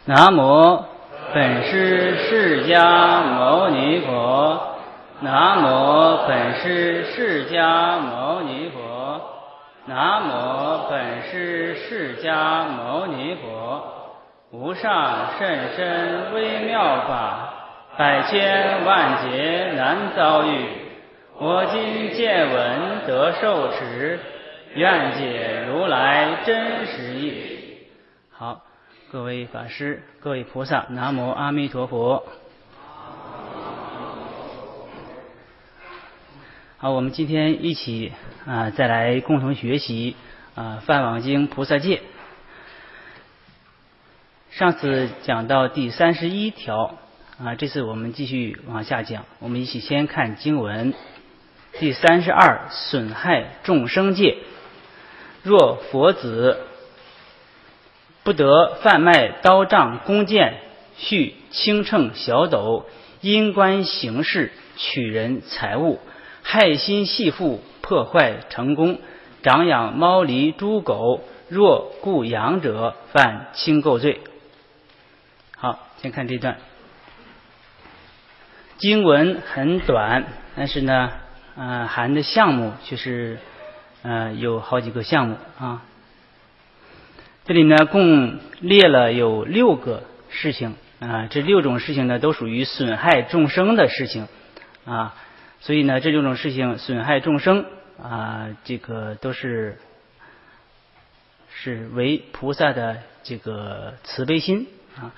南无本师释迦牟尼佛。南无本师释迦牟尼佛。南无本师释迦牟尼佛。无上甚深微妙法，百千万劫难遭遇。我今见闻得受持，愿解如来真实义。好，各位法师，各位菩萨，南无阿弥陀佛。好，我们今天一起再来共同学习梵网经菩萨戒。上次讲到第31条这次我们继续往下讲。我们一起先看经文第32，损害众生戒。若佛子不得贩卖刀杖弓箭，续轻秤小斗，因观行事，取人财物，害心系缚，破坏成功，长养猫狸猪狗，若故养者，犯轻垢罪。好，先看这段经文很短，但是呢含的项目却是有好几个项目这里呢共列了有6个事情这6种事情呢都属于损害众生的事情所以呢这6种事情损害众生这个都是为菩萨的这个慈悲心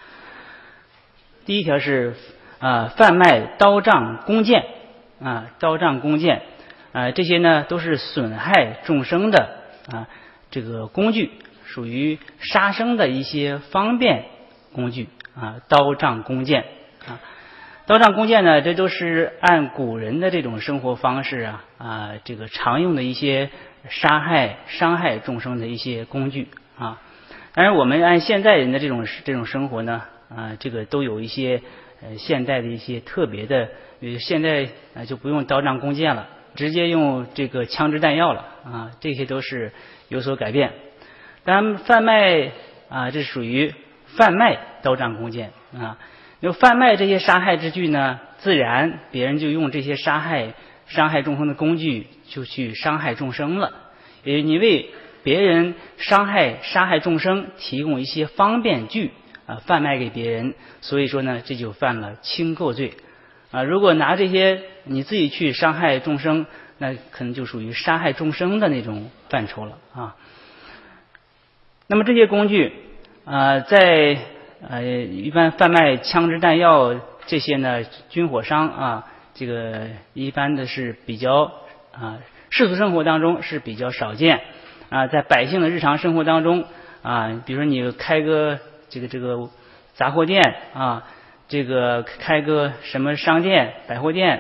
第一条是贩卖刀杖弓箭刀杖弓箭这些呢都是损害众生的这个工具，属于杀生的一些方便工具刀杖弓箭刀杖弓箭呢，这都是按古人的这种生活方式这个常用的一些伤害众生的一些工具当然我们按现代人的这种生活呢这个都有一些现代的一些特别的，现在就不用刀杖弓箭了，直接用这个枪支弹药了这些都是有所改变。当然贩卖这属于贩卖刀杖弓箭就贩卖这些杀害之具呢，自然别人就用这些伤害众生的工具就去伤害众生了，也你为别人杀害众生提供一些方便具贩卖给别人，所以说呢这就犯了轻垢罪如果拿这些你自己去伤害众生，那可能就属于杀害众生的那种范畴了那么这些工具在一般贩卖枪支弹药这些呢，军火商这个一般的是比较世俗生活当中是比较少见在百姓的日常生活当中比如说你开个这个杂货店这个开个什么商店百货店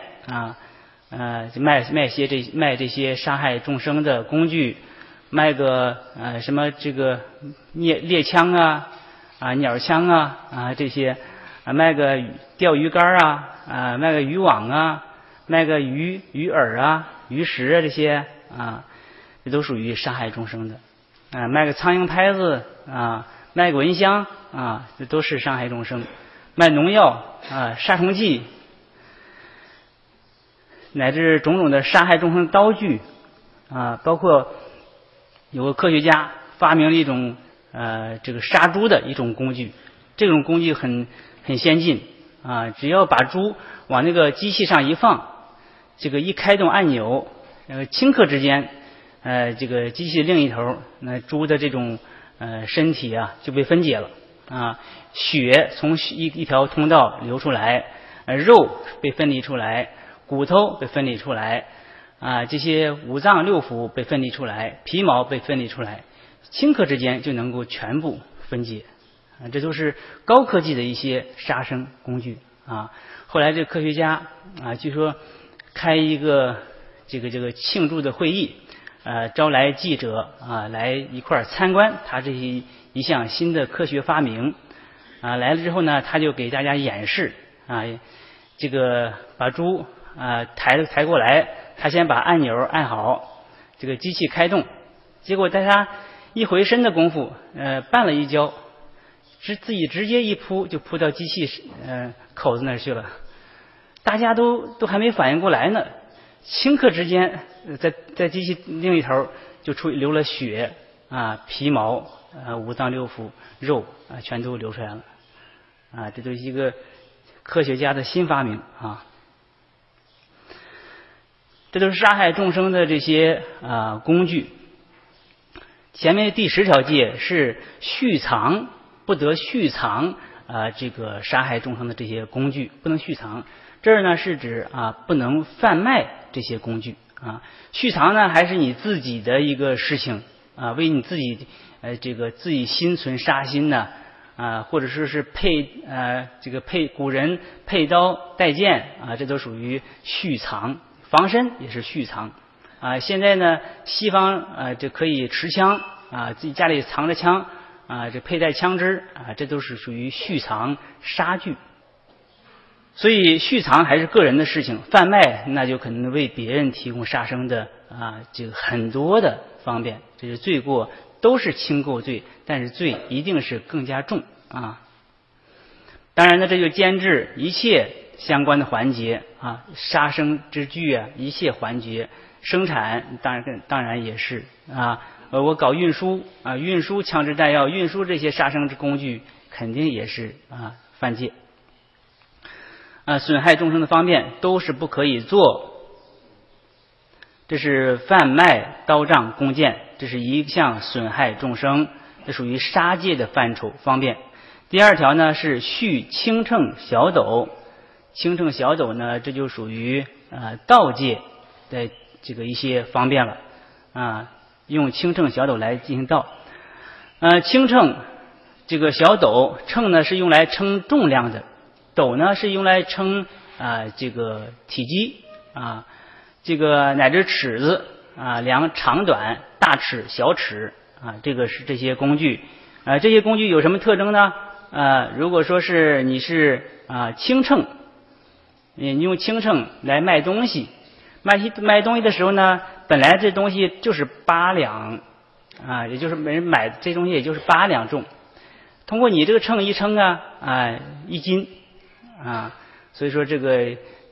卖这些杀害众生的工具，卖个什么这个猎枪鸟枪这些卖个钓鱼竿卖个渔网卖个鱼饵鱼食这些这都属于杀害众生的卖个苍蝇拍子卖个蚊香这都是伤害众生。卖农药杀虫剂，乃至种种的杀害众生的刀具包括有个科学家发明了一种这个杀猪的一种工具，这种工具很先进只要把猪往那个机器上一放，这个一开动按钮顷刻之间这个机器另一头那猪的这种身体就被分解了血从一条通道流出来肉被分离出来，骨头被分离出来这些五脏六腑被分离出来，皮毛被分离出来，顷刻之间就能够全部分解这都是高科技的一些杀生工具后来这科学家据说开一个这个庆祝的会议招来记者来一块参观他这一项新的科学发明来了之后呢，他就给大家演示这个把猪抬过来，他先把按钮按好，这个机器开动，结果在他一回身的功夫绊了一跤， 自己直接一扑就扑到机器口子那儿去了，大家都还没反应过来呢，顷刻之间在机器另一头就流了血啊、皮毛啊、五脏六腑、肉啊，全都流出来了啊！这都是一个科学家的新发明啊！这都是杀害众生的这些工具。前面第10条戒是蓄藏，不得蓄藏这个杀害众生的这些工具，不能蓄藏。这儿呢是指不能贩卖这些工具啊。蓄藏呢还是你自己的一个事情啊，为你自己这个自己心存杀心呢或者说是古人佩刀带剑啊，这都属于蓄藏。防身也是蓄藏现在呢西方这可以持枪自己家里藏着枪这佩戴枪支这都是属于蓄藏杀具。所以蓄藏还是个人的事情，贩卖那就可能为别人提供杀生的这个很多的方便，这是罪过，都是轻构罪，但是罪一定是更加重当然呢，这就监制一切相关的环节杀生之具一切环节，生产当然也是我搞运输运输枪支弹药，运输这些杀生之工具，肯定也是犯戒损害众生的方便都是不可以做。这是贩卖刀杖弓箭，这是一项损害众生，这属于杀戒的范畴方便。第2条呢是蓄轻秤小斗，轻秤小斗呢这就属于盗戒的这个一些方便了用轻秤小斗来进行盗轻秤这个小斗，秤呢是用来称重量的，斗呢是用来称这个体积这个乃至尺子量长短、大尺、小尺这个是这些工具这些工具有什么特征呢如果说是你是轻秤，你用轻秤来卖东西，卖东西的时候呢，本来这东西就是8两也就是人买这东西也就是8两重，通过你这个秤一称1斤所以说这个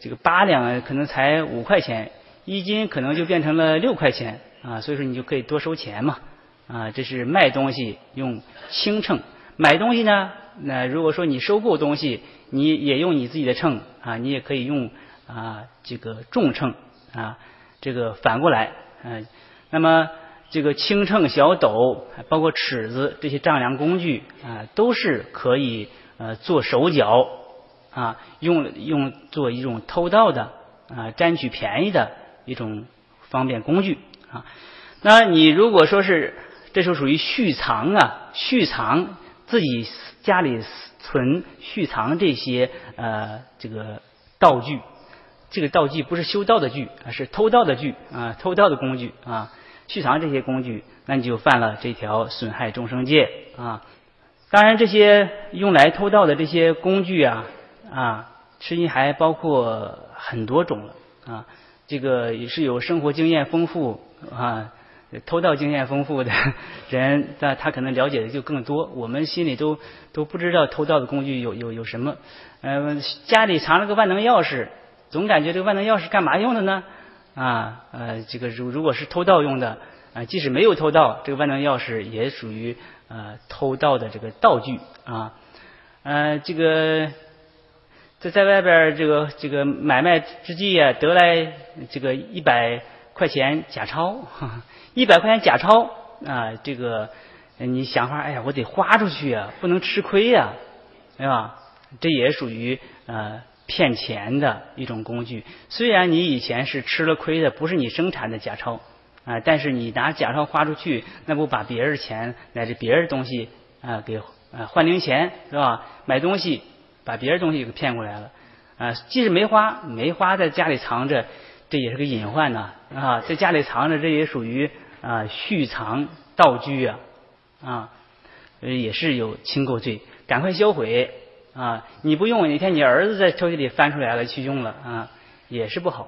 8两可能才5块钱，1斤可能就变成了6块钱所以说你就可以多收钱嘛这是卖东西用轻秤。买东西呢，那如果说你收购东西，你也用你自己的秤你也可以用这个重秤这个反过来那么这个轻秤小斗包括尺子这些丈量工具都是可以做手脚用做一种偷盗的占取便宜的一种方便工具那你如果说是这就属于蓄藏蓄藏自己家里蓄藏这些这个道具，这个道具不是修道的具是偷盗的具偷盗的工具蓄藏这些工具，那你就犯了这条损害众生戒当然这些用来偷盗的这些工具实际还包括很多种了这个也是有生活经验丰富偷盗经验丰富的人他可能了解的就更多，我们心里都不知道偷盗的工具有什么家里藏了个万能钥匙，总感觉这个万能钥匙干嘛用的呢这个如果是偷盗用的即使没有偷盗，这个万能钥匙也属于偷盗的这个道具这个在外边这个买卖之际得来这个100块钱假钞100块钱假钞这个你想法我得花出去不能吃亏对吧？这也属于骗钱的一种工具。虽然你以前是吃了亏的，不是你生产的假钞但是你拿假钞花出去，那不把别人钱乃至别人东西给换零钱是吧？买东西把别人东西给骗过来了即使没花在家里藏着，这也是个隐患在家里藏着，这也属于蓄藏道具也是有轻构罪，赶快销毁你不用，哪天你儿子在抽屉里翻出来了去用了也是不好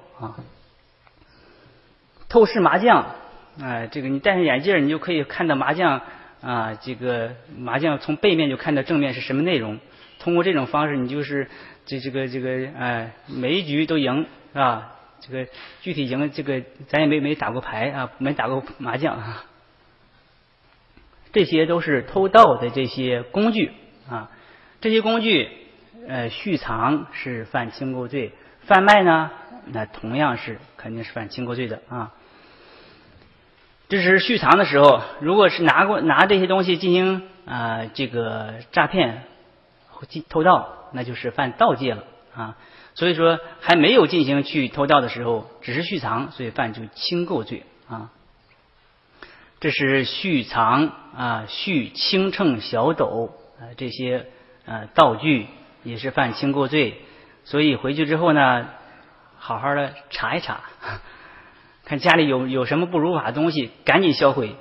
透视麻将这个你戴上眼镜，你就可以看到麻将这个麻将从背面就看到正面是什么内容。通过这种方式，你就是每一局都赢，是吧？这个具体赢，这个咱也没打过牌啊，没打过麻将啊。这些都是偷盗的这些工具啊，这些工具蓄藏是犯轻构罪，贩卖呢，那同样是肯定是犯轻构罪的啊。这是蓄藏的时候，如果是拿这些东西进行这个诈骗、偷盗，那就是犯盗戒了啊。所以说还没有进行去偷盗的时候，只是蓄藏，所以犯就轻构罪啊。这是蓄藏蓄轻秤小斗这些道具也是犯轻构罪。所以回去之后呢，好好的查一查，看家里有什么不如法的东西，赶紧销毁。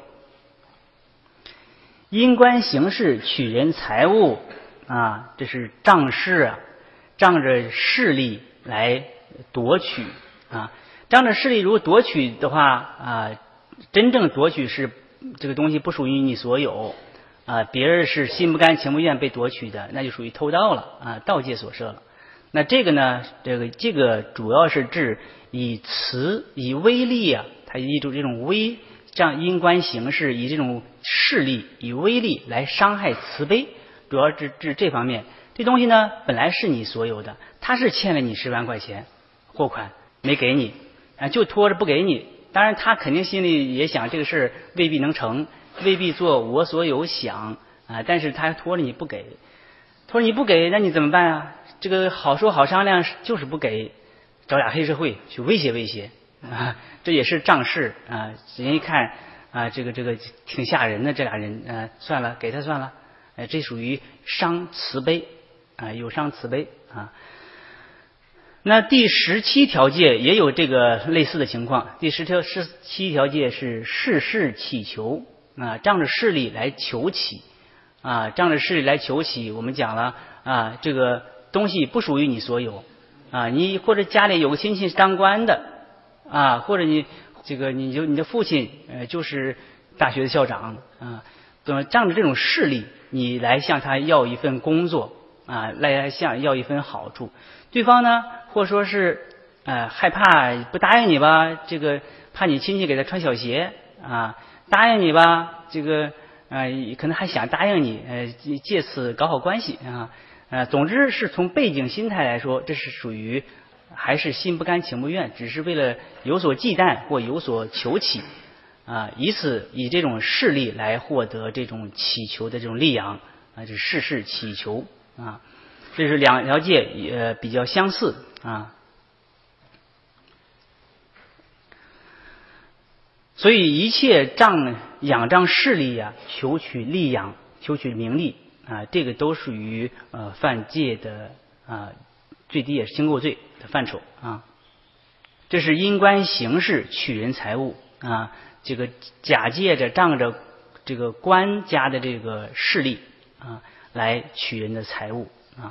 因官行事取人财物这是仗势仗着势力来夺取仗着势力如果夺取的话真正夺取是这个东西不属于你所有别人是心不甘情不愿被夺取的，那就属于偷盗了盗戒所涉了。那这个呢，这个主要是指以威力它以这种这样因官行事，以这种势力以威力来伤害慈悲，主要指这方面。这东西呢本来是你所有的，他是欠了你10万块钱货款没给你就拖着不给你。当然他肯定心里也想这个事未必能成，未必做我所有想但是他拖着你不给，那你怎么办这个好说好商量就是不给，找俩黑社会去威胁这也是仗势人一看这个挺吓人的，这俩人算了，给他算了这属于伤慈悲有伤慈悲那第17条戒也有这个类似的情况。第17条戒是事事乞求仗着势力来求乞仗着势力来求乞。我们讲了这个东西不属于你所有你或者家里有个亲戚是当官的或者你的父亲就是大学的校长仗着这种势力，你来向他要一份工作来向要一份好处。对方呢或者说是害怕不答应你吧，这个怕你亲戚给他穿小鞋答应你吧，这个可能还想答应你借此搞好关系总之是从背景心态来说，这是属于还是心不甘情不愿，只是为了有所忌惮或有所求乞以这种势力来获得这种祈求的这种利养就是事事祈求这是两条戒也比较相似所以一切仰仗势力求取利养，求取名利这个都属于犯戒的最低也是轻构罪的范畴这是因官行事取人财物这个假借着仗着这个官家的这个势力来取人的财物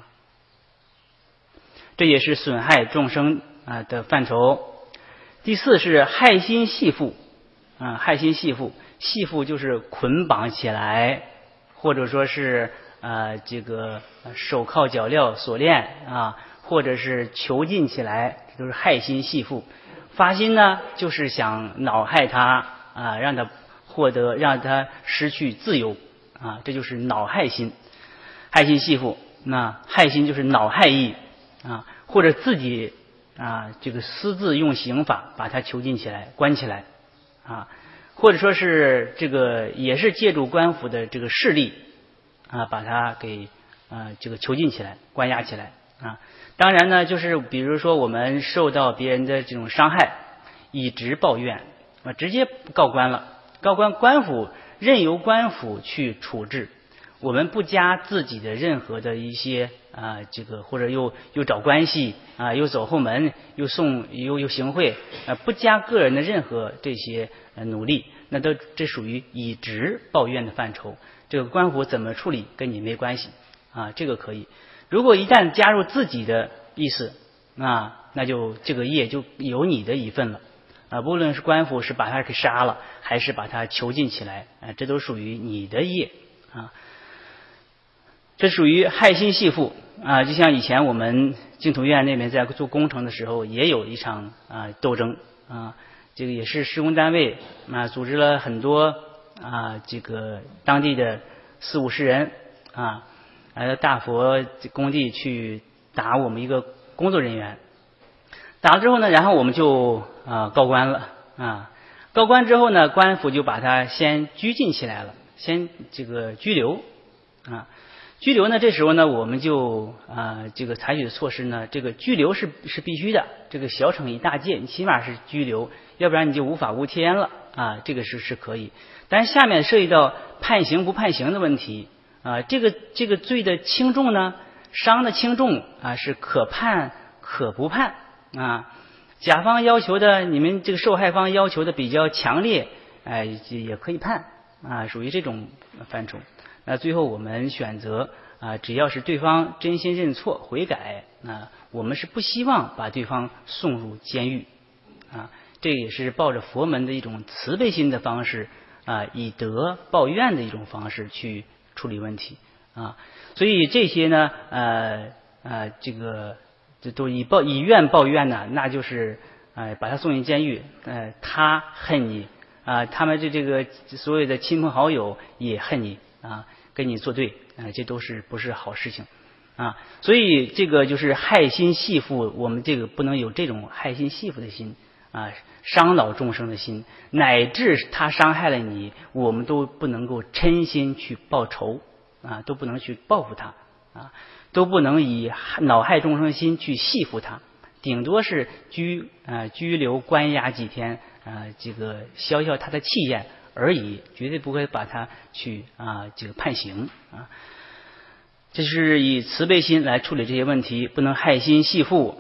这也是损害众生的范畴。第4是害心系缚害心系缚，系缚就是捆绑起来，或者说是这个手铐脚镣锁链或者是囚禁起来，这都是害心系缚。发心呢就是想恼害他让他失去自由这就是恼害心。害心系缚，那害心就是恼害意或者自己这个私自用刑法把他囚禁起来关起来或者说是这个也是借助官府的这个势力把他给这个囚禁起来关押起来当然呢就是比如说我们受到别人的这种伤害，以直报怨直接告官了，官府任由官府去处置，我们不加自己的任何的一些这个或者又找关系又走后门又行贿不加个人的任何这些努力，那这属于以直报怨的范畴。这个官府怎么处理跟你没关系这个可以。如果一旦加入自己的意思那就这个业就有你的一份了无论是官府是把他给杀了，还是把他囚禁起来，这都属于你的业啊。这属于害心系缚啊，就像以前我们净土院那边在做工程的时候，也有一场斗争啊，这个也是施工单位组织了很多这个当地的4、50人来到大佛工地去打我们一个工作人员。打了之后呢，然后我们就告官了告官之后呢，官府就把他先拘禁起来了，先这个拘留拘留呢，这时候呢，我们就这个采取的措施呢，这个拘留是必须的，这个小惩一大戒，你起码是拘留，要不然你就无法无天了这个是可以。但是下面涉及到判刑不判刑的问题这个罪的轻重呢，伤的轻重是可判可不判甲方要求的，你们这个受害方要求的比较强烈也可以判属于这种范畴。那最后我们选择只要是对方真心认错悔改我们是不希望把对方送入监狱这也是抱着佛门的一种慈悲心的方式以德报怨的一种方式去处理问题所以这些呢这个这都以怨报怨呢，那就是把他送进监狱他恨你他们这个所有的亲朋好友也恨你跟你作对这都是不是好事情所以这个就是害心系缚，我们这个不能有这种害心系缚的心伤恼众生的心，乃至他伤害了你，我们都不能够嗔心去报仇都不能去报复他都不能以恼害众生心去系缚他，顶多是拘留关押几天这个消消他的气焰而已，绝对不会把他去这个判刑这是以慈悲心来处理这些问题，不能害心系缚。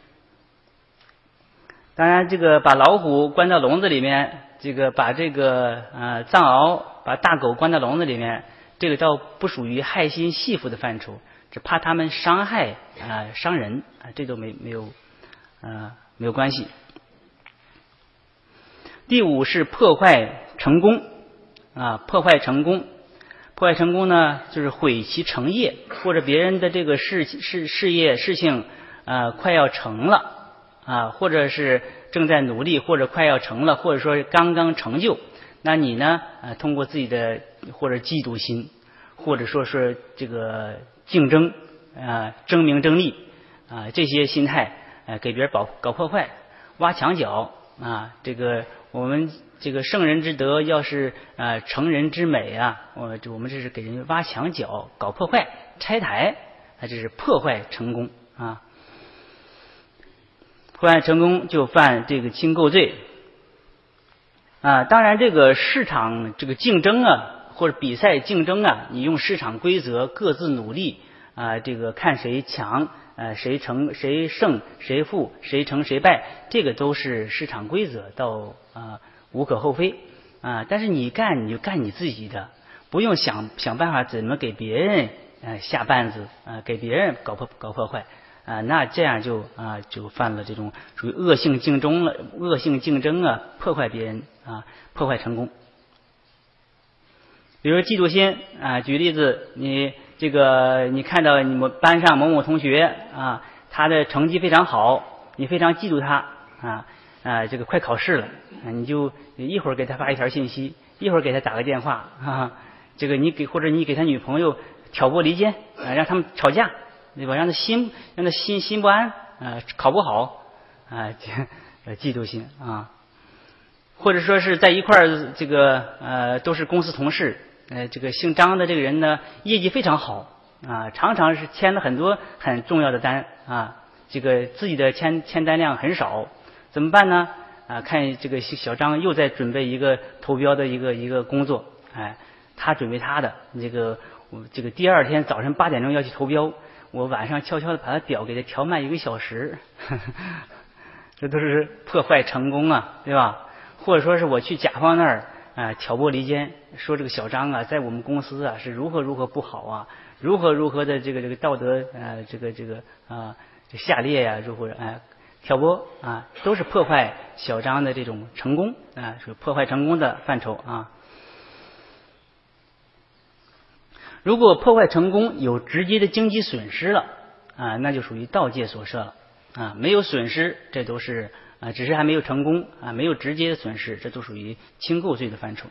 当然这个把老虎关到笼子里面，这个把这个藏獒把大狗关到笼子里面，这个倒不属于害心系缚的范畴，只怕他们伤害伤人这都没有关系。第5是破坏成功破坏成功。破坏成功呢，就是毁其成业，或者别人的这个事业事情快要成了或者是正在努力，或者快要成了，或者说刚刚成就，那你呢通过自己的或者嫉妒心，或者说是这个竞争争名争利这些心态给别人搞破坏，挖墙脚这个我们这个圣人之德要是成人之美我们这是给人挖墙脚搞破坏拆台这是破坏成功破坏成功就犯这个轻垢罪当然这个市场这个竞争或者比赛竞争你用市场规则各自努力这个看谁强谁胜谁负谁成谁败，这个都是市场规则，倒无可厚非但是你就干你自己的，不用想办法怎么给别人下绊子给别人搞破坏那这样就犯了这种属于恶性竞争破坏别人破坏成功。比如嫉妒心举例子，你看到你们班上某某同学他的成绩非常好，你非常嫉妒他这个快考试了你就一会儿给他发一条信息，一会儿给他打个电话这个或者你给他女朋友挑拨离间让他们吵架，对吧？让他心不安考不好嫉妒心或者说是在一块儿这个都是公司同事这个姓张的这个人呢业绩非常好常常是签了很多很重要的单这个自己的签单量很少，怎么办呢看这个小张又在准备一个投标的一个工作他准备他的这个第二天早上8点钟要去投标，我晚上悄悄的把他表给他调慢1个小时这都是破坏成功对吧？或者说是我去甲方那儿挑拨离间，说这个小张在我们公司是如何不好如何的这个道德这个下劣如何挑拨啊，都是破坏小章的这种成功啊，是破坏成功的范畴啊。如果破坏成功有直接的经济损失了啊，那就属于盗戒所摄了啊。没有损失，这都是啊，只是还没有成功啊，没有直接的损失，这都属于轻构罪的范畴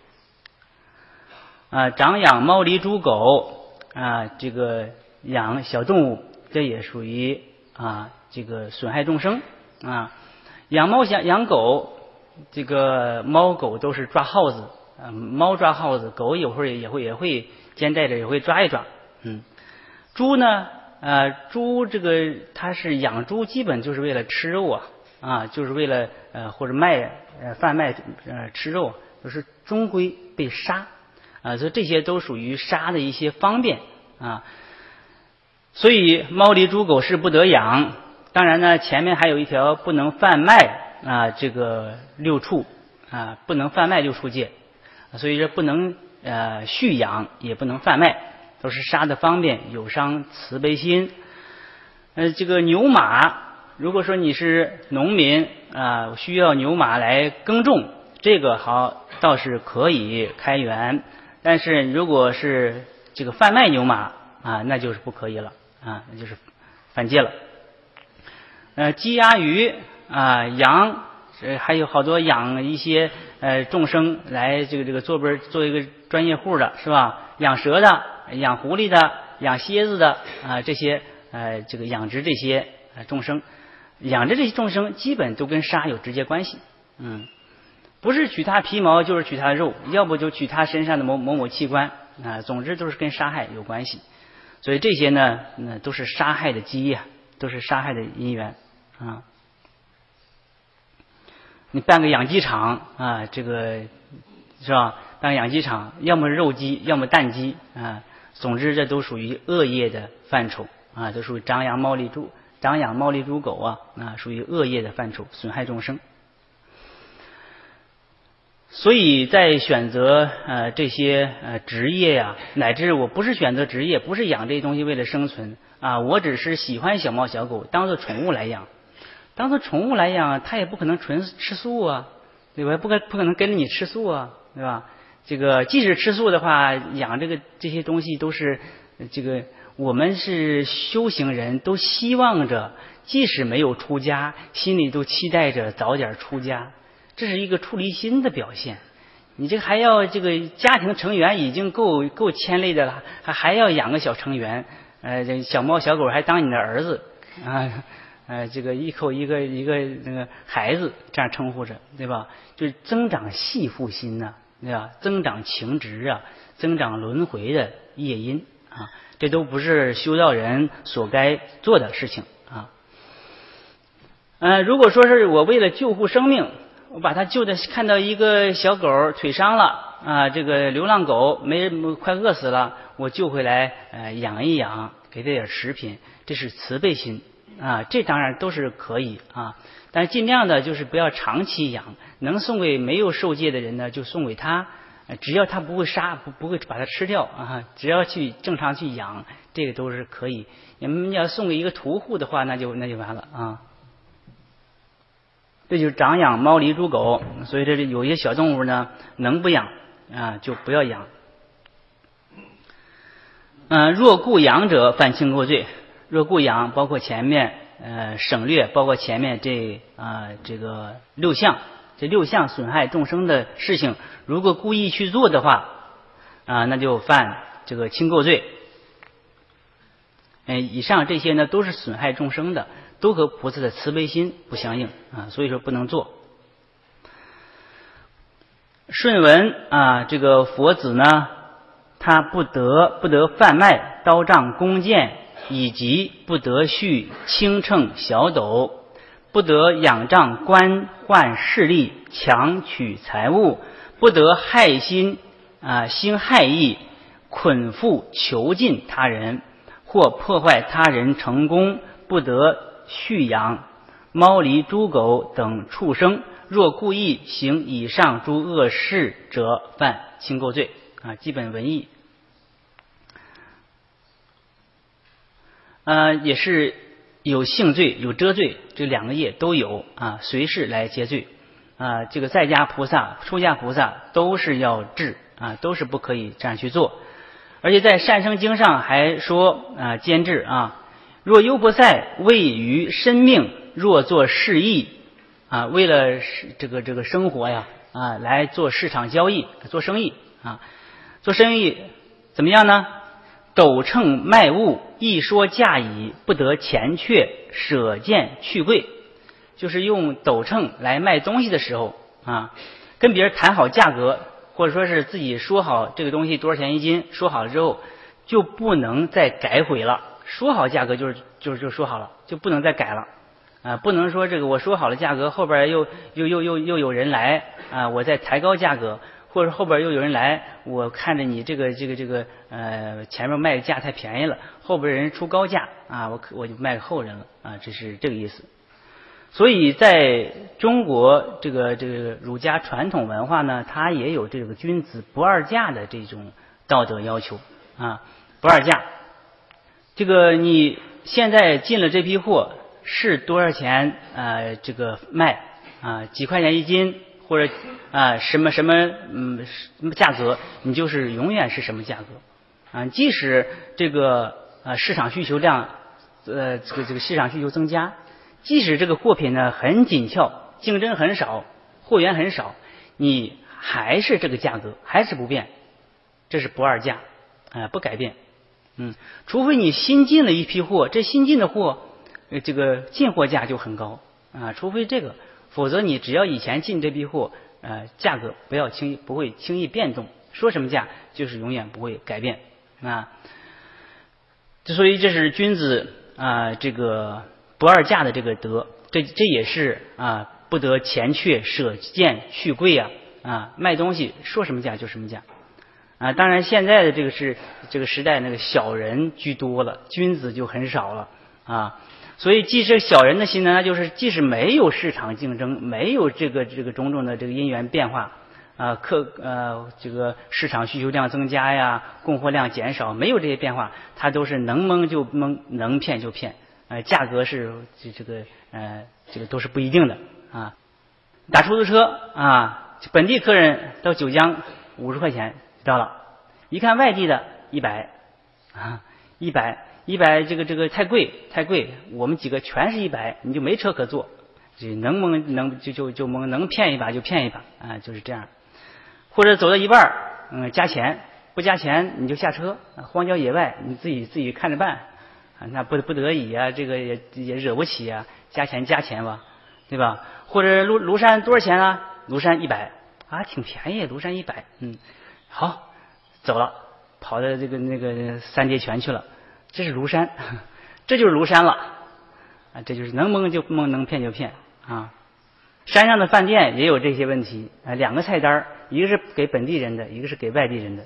啊。长养猫狸猪狗啊，这个养小动物，这也属于啊这个损害众生啊。养猫养狗，这个猫狗都是抓耗子啊，猫抓耗子，狗有会儿也会肩带着也会抓一抓。猪呢猪这个它是养猪，基本就是为了吃肉啊，就是为了或者贩卖吃肉，就是终归被杀啊，所以这些都属于杀的一些方便啊。所以猫狸猪狗是不得养。当然呢，前面还有一条不能贩卖啊，这个六畜啊，不能贩卖六畜戒，所以说不能蓄养，也不能贩卖，都是杀的方便，有伤慈悲心。这个牛马，如果说你是农民啊，需要牛马来耕种，这个好倒是可以开源，但是如果是这个贩卖牛马啊，那就是不可以了啊，那就是犯戒了。鸡鸭鱼啊，羊，还有好多养一些众生来这个做一个专业户的是吧？养蛇的、养狐狸的、养蝎子的啊，这些这个养殖这些众生，养殖这些众生基本都跟杀有直接关系。不是取他皮毛就是取他的肉，要不就取他身上的某器官啊，总之都是跟杀害有关系。所以这些呢，都是杀害的基呀，都是杀害的因缘啊。你办个养鸡场啊，这个是吧？办个养鸡场，要么肉鸡，要么蛋鸡啊，总之这都属于恶业的范畴啊，都属于长养猫狸猪狗啊，属于恶业的范畴，损害众生。所以在选择这些职业呀，乃至我不是选择职业，不是养这些东西为了生存啊，我只是喜欢小猫小狗，当做宠物来养。当做宠物来养，它也不可能纯吃素啊，对吧？不可能跟着你吃素啊，对吧？这个即使吃素的话，养这些东西都是这个我们是修行人，都希望着即使没有出家，心里都期待着早点出家。这是一个出离心的表现。你这个还要这个家庭成员已经够牵累的了，还要养个小成员，这小猫小狗还当你的儿子啊，这个一口一个那个孩子这样称呼着，对吧？就是增长系缚心呐，对吧？增长情执啊，增长轮回的业因啊，这都不是修道人所该做的事情啊。如果说是我为了救护生命，我把它救的，看到一个小狗腿伤了啊，这个流浪狗快饿死了，我救回来养一养，给它点食品，这是慈悲心啊，这当然都是可以啊，但是尽量的就是不要长期养，能送给没有受戒的人呢，就送给他，只要他不会杀，不会把它吃掉啊，只要去正常去养，这个都是可以。你要送给一个屠户的话，那就完了啊。这就是长养猫狸猪狗，所以这里有一些小动物呢，能不养啊就不要养。若故养者犯轻构罪。若故养包括前面省略，包括前面这个六项，这六项损害众生的事情，如果故意去做的话那就犯这个轻构罪。以上这些呢都是损害众生的，都和菩萨的慈悲心不相应啊，所以说不能做。顺闻这个佛子呢，他不得贩卖刀杖弓箭，以及不得蓄轻秤小斗，不得仰仗官宦势力，强取财物，不得害心兴害意，捆缚囚禁他人，或破坏他人成功，不得蓄养猫狸猪狗等畜生，若故意行以上诸恶事者，犯轻构罪基本文义。也是有性罪有遮罪，这两个业都有啊，随时来接罪啊。这个在家菩萨、出家菩萨都是要治啊，都是不可以这样去做。而且在《善生经》上还说啊，坚制啊，若优婆塞为于身命，若做事义啊，为了这个生活呀啊，来做市场交易、做生意啊，做生意怎么样呢？斗秤卖物，一说价矣，不得前却，舍贱去贵。就是用斗秤来卖东西的时候啊，跟别人谈好价格，或者说是自己说好这个东西多少钱一斤，说好了之后就不能再改悔了。说好价格就说好了，就不能再改了啊！不能说这个我说好了价格，后边又有人来啊，我再抬高价格。或者后边又有人来，我看着你这个前面卖的价太便宜了，后边人出高价啊，我就卖给后人了啊，这是这个意思。所以在中国这个儒家传统文化呢，它也有这个君子不二价的这种道德要求啊，不二价。这个你现在进了这批货是多少钱这个卖啊，几块钱一斤。或者什么价格，你就是永远是什么价格啊？即使这个市场需求量这个市场需求增加，即使这个货品呢很紧俏，竞争很少，货源很少，你还是这个价格，还是不变，这是不二价不改变。除非你新进了一批货，这新进的货这个进货价就很高啊，除非这个。否则你只要以前进这批货价格不会轻易变动，说什么价就是永远不会改变啊。所以这是君子这个不二价的这个德，这也是不得前却，舍贱去贵卖东西说什么价就什么价当然现在的这个时代那个小人居多了，君子就很少了所以即使小人的心呢，就是即使没有市场竞争，没有这个种种的这个因缘变化这个市场需求量增加呀，供货量减少，没有这些变化，它都是能蒙就蒙，能骗就骗价格是这个都是不一定的打出租车本地客人到九江50块钱到了，一看外地的100100这个太贵，我们几个全是100，你就没车可坐，能蒙就蒙，能骗一把就骗一把就是这样。或者走到一半加钱，不加钱你就下车，荒郊野外你自己看着办那不得已这个也惹不起加钱吧，对吧？或者庐山多少钱啊？庐山100挺便宜，庐山100好走了，跑到这个那个三叠泉去了。这是庐山，这就是庐山了这就是能蒙就蒙，能骗就骗山上的饭店也有这些问题2个菜单，一个是给本地人的，一个是给外地人的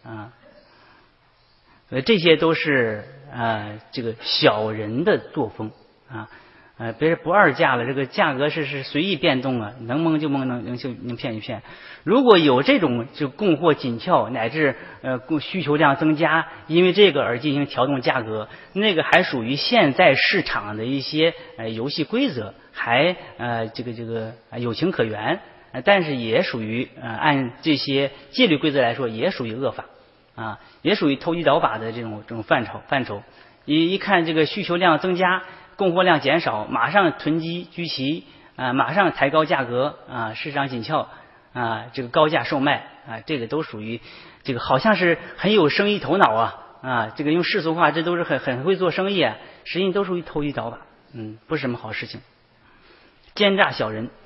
这些都是这个小人的作风别人不二价了，这个价格是随意变动能蒙就蒙，能骗就骗。如果有这种就供货紧俏，乃至需求量增加，因为这个而进行调动价格，那个还属于现在市场的一些游戏规则，还这个有情可原，但是也属于按这些戒律规则来说，也属于恶法也属于投机倒把的这种范畴。一看这个需求量增加，供货量减少，马上囤积居奇马上抬高价格市场紧俏这个高价售卖这个都属于这个好像是很有生意头脑这个用世俗话，这都是很会做生意实际都属于投机倒把不是什么好事情，奸诈小人。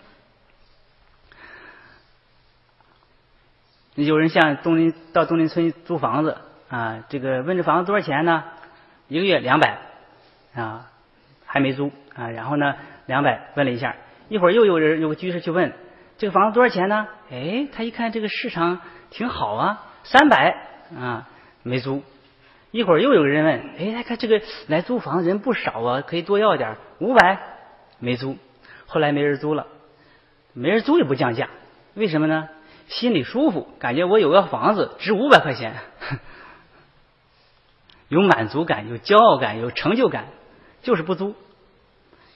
有人向到东林村租房子这个问这房子多少钱呢？1个月200还没租然后呢200问了一下，一会儿又有个居士去问这个房子多少钱呢？他一看这个市场挺好300没租。一会儿又有个人问他看这个来租房人不少可以多要点，500没租。后来没人租了，没人租也不降价，为什么呢？心里舒服，感觉我有个房子值500块钱有满足感，有骄傲感，有成就感，就是不租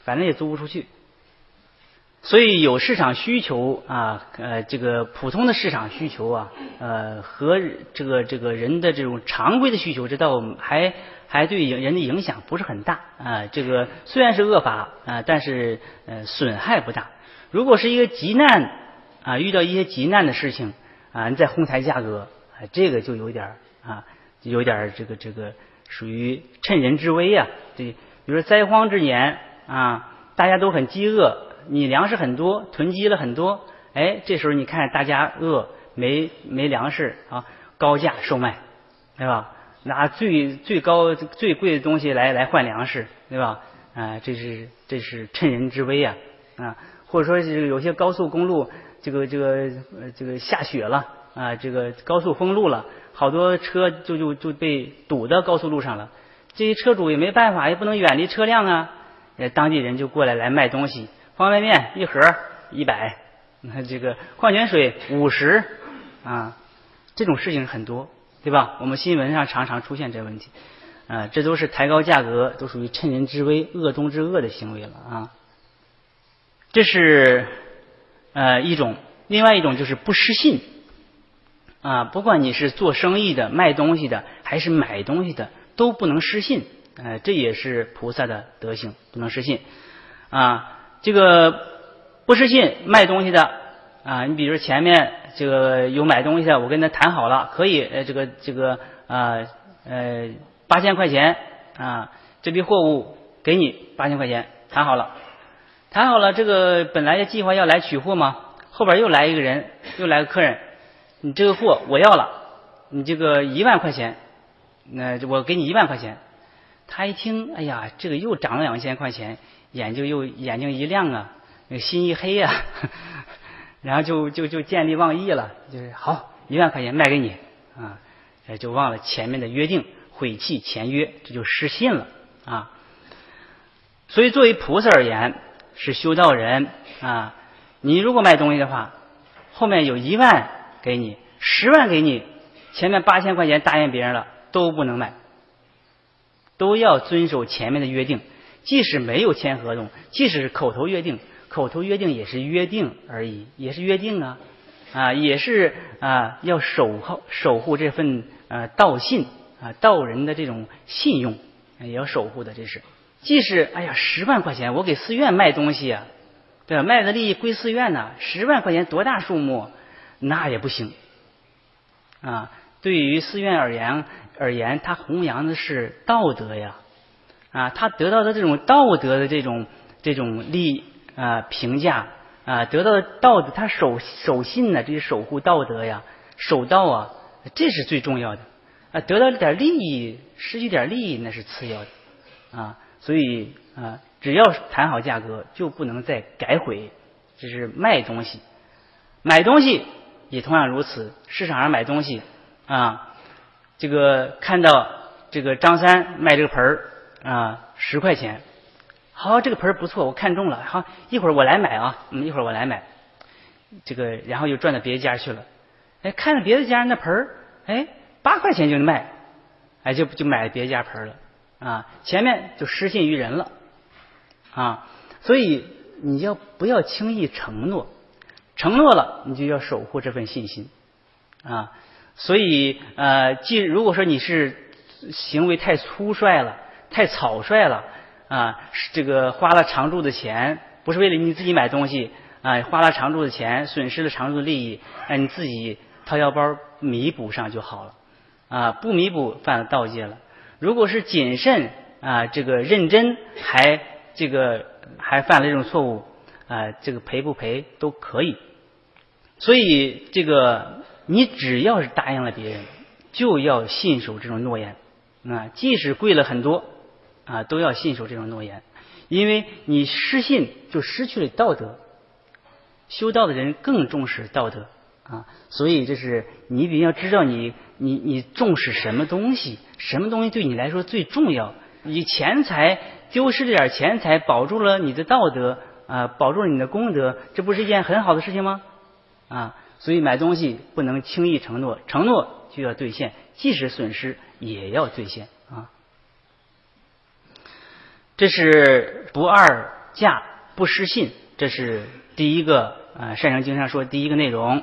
反正也租不出去。所以有市场需求啊，这个普通的市场需求啊，和这个人的这种常规的需求，这倒还对人的影响不是很大啊。这个虽然是恶法啊，但是损害不大。如果是一个急难啊，遇到一些急难的事情啊，你再哄抬价格啊，这个就有点这个属于趁人之危啊。对，比如说灾荒之年啊，大家都很饥饿。你粮食很多，囤积了很多，哎，这时候你看大家饿，没粮食啊，高价售卖，对吧？拿最高最贵的东西来换粮食，对吧？啊，这是趁人之危啊！或者说是有些高速公路，这个下雪了啊，这个高速封路了，好多车就被堵到高速路上了，这些车主也没办法，也不能远离车辆啊，当地人就过来卖东西。方便面一盒100，这个矿泉水50啊，这种事情很多，对吧？我们新闻上常常出现这个问题啊，这都是抬高价格，都属于趁人之危、恶中之恶的行为了啊。这是一种，另外一种就是不失信啊，不管你是做生意的、卖东西的，还是买东西的，都不能失信，这也是菩萨的德行，不能失信啊。这个不失信卖东西的啊，你比如前面这个有买东西的，我跟他谈好了，可以这个8000块钱啊，这批货物给你8000块钱，谈好了，这个本来计划要来取货嘛，后边又来一个人，又来个客人，你这个货我要了，你这个1万块钱，那我给你1万块钱。他一听，哎呀，这个又涨了2000块钱。眼睛一亮啊，心一黑啊，然后就见利忘义了，就是好1万块钱卖给你啊，就忘了前面的约定，毁弃前约，这就失信了啊。所以作为菩萨而言，是修道人啊，你如果卖东西的话，后面有1万给你，10万给你，前面8000块钱答应别人了都不能卖，都要遵守前面的约定。即使没有签合同，即使是口头约定也是约定而已，也是约定啊，也是要守护这份道信啊，道人的这种信用也要守护的。这是即使10万块钱我给寺院卖东西啊，对吧？卖的利益归寺院呐，10万块钱多大数目，那也不行啊。对于寺院而言，他弘扬的是道德呀。他得到的这种道德的这种评价得到的道德，他守信呢，这是守护道德呀，守道啊，这是最重要的得到点利益，失去点利益那是次要的所以只要谈好价格，就不能再改悔。这是卖东西，买东西也同样如此。市场上买东西这个看到这个张三卖这个盆儿10块钱，好，这个盆不错，我看中了，好，一会儿我来买一会儿我来买，这个然后又转到别家去了，看着别的家人的盆8块钱就能卖，就买别家盆了前面就失信于人了所以你不要轻易承诺了，你就要守护这份信心所以如果说你是行为太粗率了，太草率了这个花了常住的钱，不是为了你自己买东西花了常住的钱，损失了常住的利益，你自己掏腰包弥补上就好了不弥补犯了盗戒了。如果是谨慎这个认真，还犯了这种错误这个赔不赔都可以。所以这个你只要是答应了别人，就要信守这种诺言即使贵了很多都要信守这种诺言，因为你失信就失去了道德。修道的人更重视道德所以这是你一定要知道你重视什么东西，什么东西对你来说最重要。你钱财丢失了点钱财，保住了你的道德保住了你的功德，这不是一件很好的事情吗所以买东西不能轻易承诺，承诺就要兑现，即使损失也要兑现这是不二驾不失信，这是第一个善生经上说第一个内容。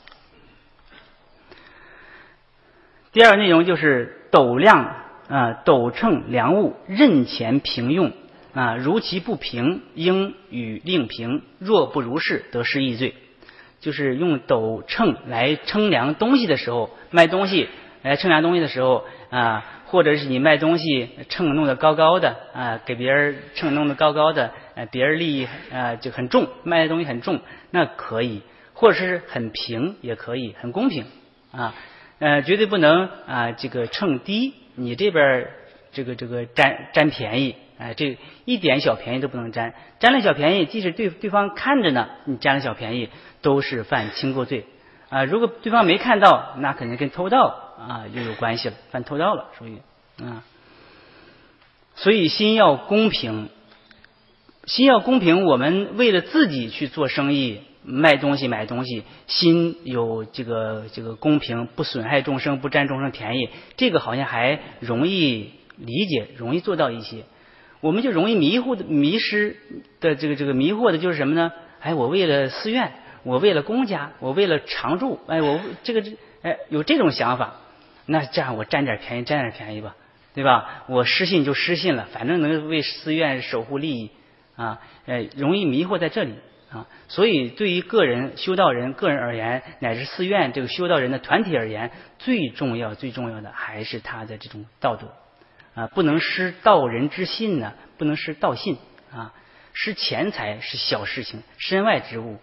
第二个内容就是斗量斗秤量物，任钱平用如其不平，应予令平，若不如是，得失易罪。就是用斗秤来称量东西的时候，卖东西来称量东西的时候或者是你卖东西秤弄得高高的给别人秤弄得高高的别人利益就很重，卖的东西很重，那可以，或者是很平也可以，很公平绝对不能这个秤低，你这边这个占便宜这一点小便宜都不能占了小便宜，即使对方看着呢，你占了小便宜都是犯轻过罪如果对方没看到，那肯定跟偷盗又有关系了，犯偷盗了，所以心要公平，我们为了自己去做生意，卖东西买东西，心有这个公平，不损害众生，不占众生便宜，这个好像还容易理解，容易做到一些。我们就容易迷失的这个迷惑的就是什么呢？我为了寺院，我为了公家，我为了常住，我有这种想法，那这样我占点便宜吧，对吧？我失信就失信了，反正能为寺院守护利益容易迷惑在这里所以对于个人修道人个人而言，乃至寺院这个修道人的团体而言，最重要的还是他的这种道德不能失道人之信呢，不能失道信失钱财是小事情，身外之物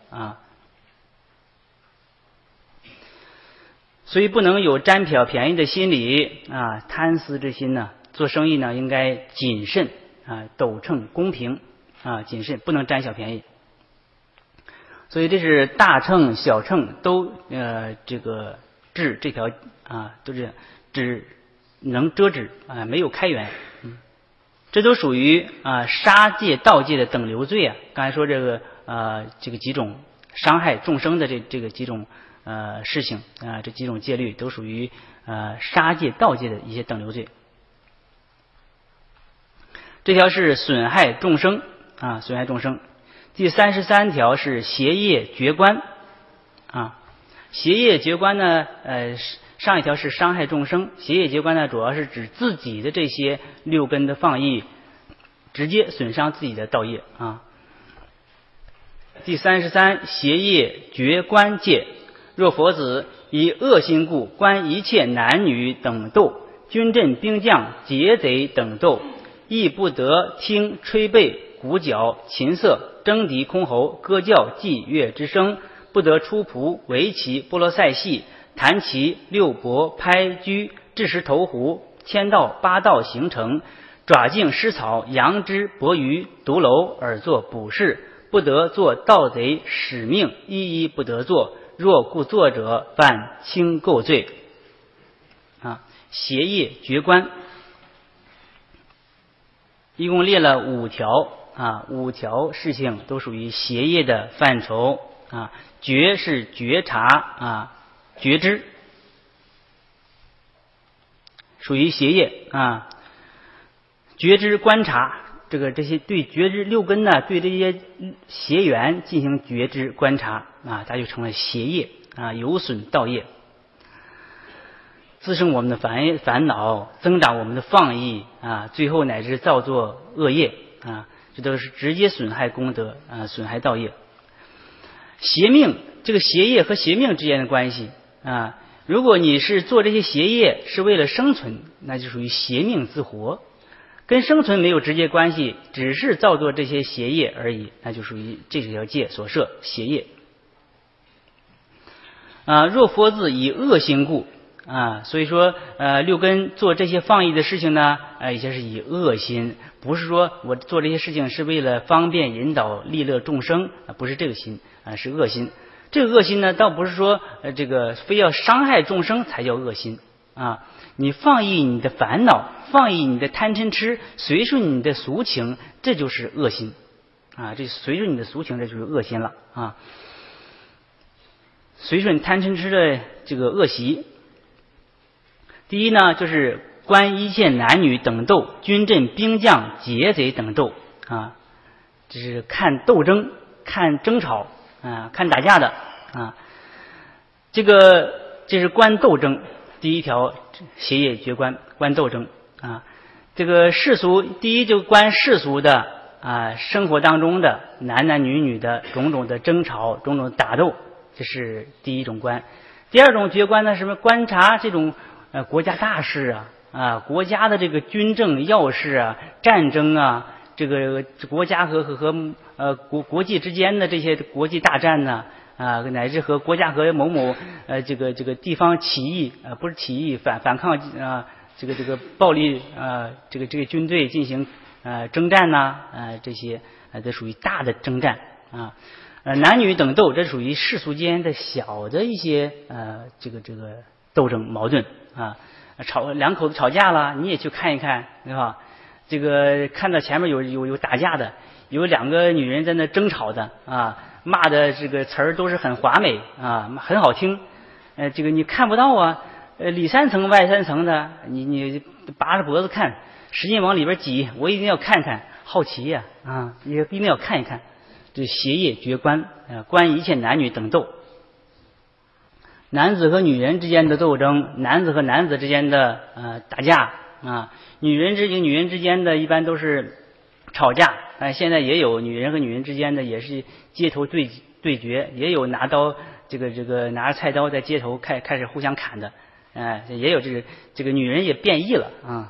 所以不能有占便宜的心理贪私之心呢。做生意呢应该谨慎斗秤公平谨慎，不能占小便宜。所以这是大秤小秤都这个治这条都是只能遮止没有开源这都属于杀戒盗戒的等流罪刚才说这个几种伤害众生的这个几种事情这几种戒律都属于杀戒盗戒的一些等流罪。这条是损害众生损害众生。第33条是邪业绝观邪业绝观呢上一条是伤害众生，邪业绝观呢主要是指自己的这些六根的放逸直接损伤自己的道业第33邪业绝观戒，若佛子以恶心故观一切男女等斗，军阵兵将劫贼等斗，亦不得听吹贝鼓角琴瑟征笛箜篌歌教伎乐之声，不得出仆围棋波罗赛戏弹棋六博拍车掷石投壶千道八道行程爪径施草扬枝博鱼独楼而作卜筮，不得做盗贼使命，一不得做，若故作者犯轻垢罪邪业绝观一共列了5条5条事情都属于邪业的范畴觉是觉察觉知属于邪业觉知观察这些对觉知六根呢，对这些邪缘进行觉知观察它就成了邪业有损道业，滋生我们的烦恼，增长我们的放逸最后乃至造作恶业这都是直接损害功德损害道业。邪命，这个邪业和邪命之间的关系如果你是做这些邪业是为了生存，那就属于邪命自活，跟生存没有直接关系，只是造作这些邪业而已，那就属于这条戒所摄邪业若佛子以恶心故所以说六根做这些放逸的事情呢也就是以恶心，不是说我做这些事情是为了方便引导利乐众生不是这个心是恶心。这个恶心呢倒不是说这个非要伤害众生才叫恶心你放逸你的烦恼，放逸你的贪嗔痴，随顺你的俗情，这就是恶心这随顺你的俗情，这就是恶心了随顺贪嗔痴的这个恶习。第一呢就是观一切男女等斗，军阵兵将劫贼等斗这是看斗争、看争吵啊，看打架的啊。这是观斗争，第一条邪业绝观，观斗争啊。这个世俗，第一就观世俗的啊，生活当中的男男女女的种种的争吵、种种的打斗，这是第一种观。第二种绝观呢，什么？观察这种国家大事啊，国家的这个军政要事啊，战争啊，这个国家和国际之间的这些国际大战呢啊，乃至和国家和某某这个地方起义不是起义反抗啊，这个暴力这个军队进行征战呐这些这属于大的征战啊。男女等斗，这属于世俗间的小的一些这个斗争矛盾啊。两口子吵架了，你也去看一看，对吧？这个看到前面有打架的，有两个女人在那争吵的啊，骂的这个词儿都是很华美啊，很好听。这个你看不到啊，里三层外三层的，你拔着脖子看，使劲往里边挤，我一定要看看，好奇呀啊，也一定要看一看。这邪业绝观，观一切男女等斗，男子和女人之间的斗争，男子和男子之间的打架啊，女人之间的一般都是吵架，现在也有女人和女人之间的也是街头对决，也有拿刀这个拿着菜刀在街头开始互相砍的，也有这个女人也变异了啊。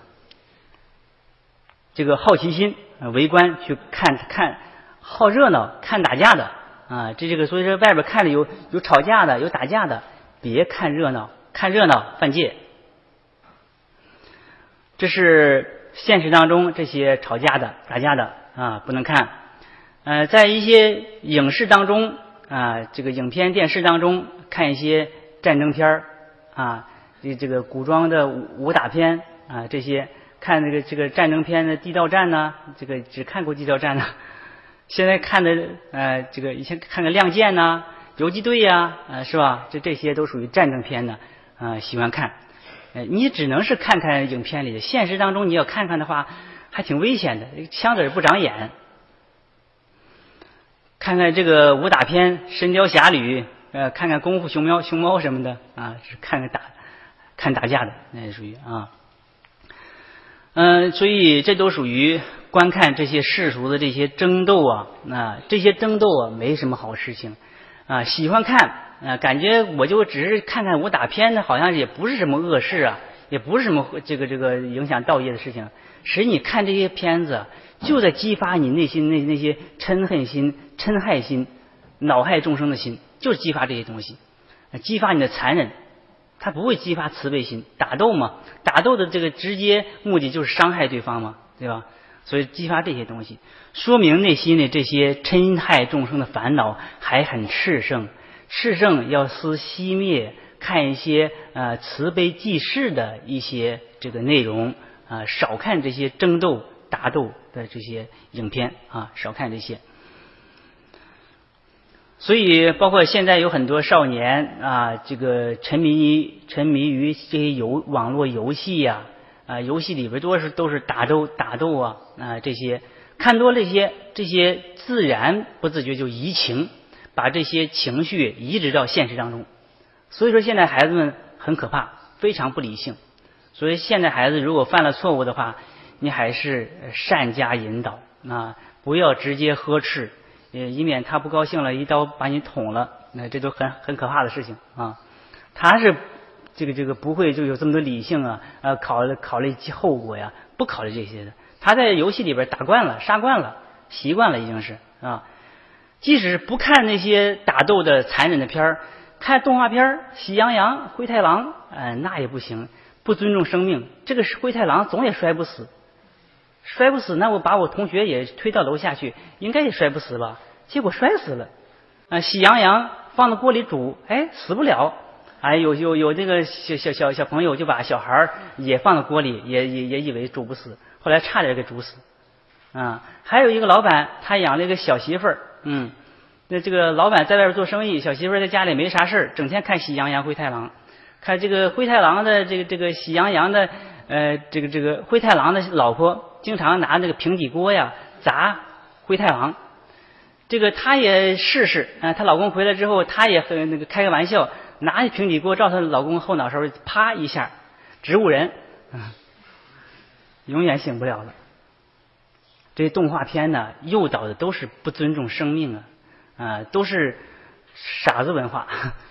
这个好奇心围观去看。好热闹看打架的啊，这个所以说外边看着有吵架的有打架的，别看热闹，看热闹犯戒。这是现实当中这些吵架的打架的啊不能看。在一些影视当中啊，这个影片电视当中看一些战争片啊，这个古装的武打片啊，这些看这个战争片的地道战呢，这个只看过地道战呢。现在看的这个以前看个亮剑呐、游击队呀是吧？这些都属于战争片呢喜欢看。你只能是看看影片里的，现实当中你要看看的话，还挺危险的，枪子不长眼。看看这个武打片《神雕侠侣》，看看功夫熊猫什么的啊，是看打架的，那也属于啊。所以这都属于观看这些世俗的这些争斗这些争斗没什么好事情啊。喜欢看感觉我就只是看看武打片呢，好像也不是什么恶事也不是什么这个影响道业的事情。实际你看这些片子，就在激发你内心那些嗔恨心、嗔害心、恼害众生的心，就是激发这些东西，激发你的残忍。他不会激发慈悲心，打斗嘛，打斗的这个直接目的就是伤害对方嘛，对吧？所以激发这些东西，说明内心的这些嗔害众生的烦恼还很炽盛。炽盛要思熄灭，看一些慈悲济世的一些这个内容少看这些争斗打斗的这些影片少看这些。所以包括现在有很多少年这个沉迷于这些网络游戏游戏里边都是打斗这些，看多了这些自然不自觉就移情，把这些情绪移植到现实当中。所以说现在孩子们很可怕，非常不理性。所以现在孩子如果犯了错误的话，你还是善加引导不要直接呵斥，以免他不高兴了，一刀把你捅了，那这都很可怕的事情他是这个不会就有这么多理性考虑后果不考虑这些的。他在游戏里边打惯了，杀惯了，习惯了，已经是即使不看那些打斗的残忍的片儿，看动画片喜羊羊、灰太狼那也不行，不尊重生命。这个灰太狼总也摔不死，那我把我同学也推到楼下去，应该也摔不死吧？结果摔死了喜羊羊放到锅里煮，死不了。有这个小朋友就把小孩也放到锅里，也以为煮不死，后来差点给煮死还有一个老板，他养了一个小媳妇儿那这个老板在外边做生意，小媳妇儿在家里没啥事整天看喜羊羊灰太狼，看这个灰太狼的这个喜羊羊的这个灰太狼的老婆经常拿那个平底锅砸灰太狼这个她也试试啊，她老公回来之后，她也和那个开个玩笑，拿平底锅照她老公后脑勺啪一下，植物人，永远醒不了了。这些动画片呢，诱导的都是不尊重生命都是傻子文化。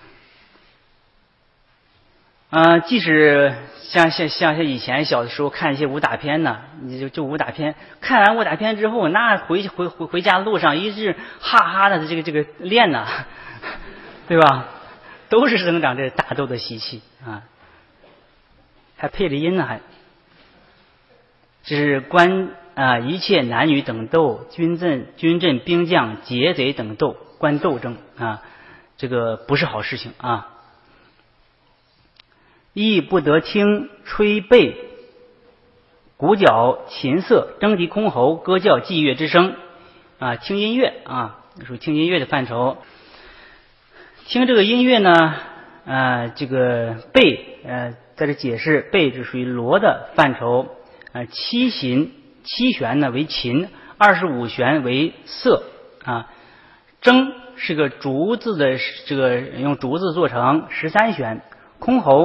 即使像以前小的时候看一些武打片呢，你就武打片，看完武打片之后，那回家的路上一直哈哈的这个练呢，对吧？都是增长这打斗的习气啊，还配着音呢，还。这是观一切男女等斗，军阵兵将劫贼等斗，观斗争这个不是好事情啊。亦不得听吹贝、鼓角、琴瑟、征笛、箜篌、歌教、伎乐之声听音乐属于听音乐的范畴。听这个音乐呢这个贝在这解释，贝是属于锣的范畴七弦呢为琴，25弦为瑟筝是个竹子的这个用竹子做成13弦，箜篌